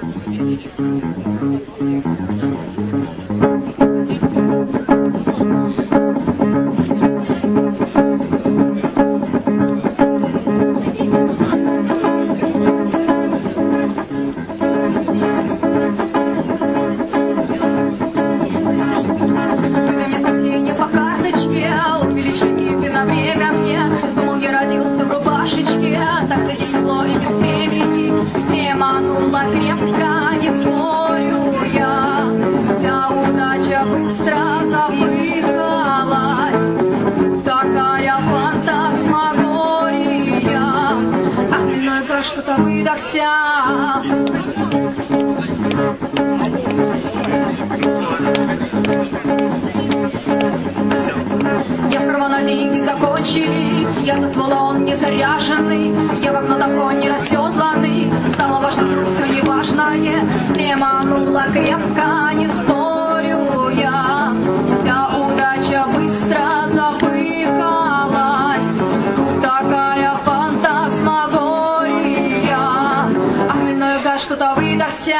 Что-то выдохся. Я в карманах деньги закончились, я за стволом не заряженный, я в окно давно не расседланный, стало важно вдруг все неважное, стреманула крепко, не спорю я, вся удача быстро запыхалась, тут такая фантасмагория, а хмельной газ что-то выдохся.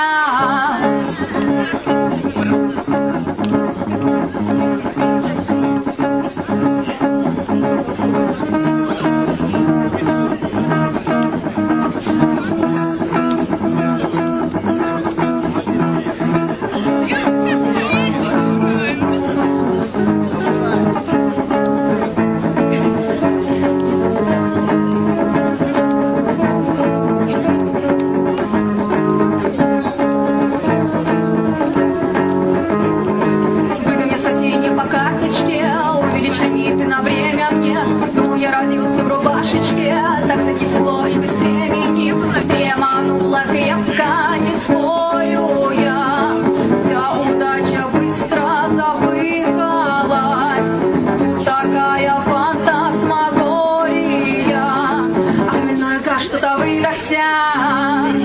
Увеличь лимиты на время мне. Думал, я родился в рубашечке, так занесло и без времени. Стреманула крепко, не спорю я. Вся удача быстро запыхалась. Тут такая фантасмагория, а хмельной газ что-то выдохся.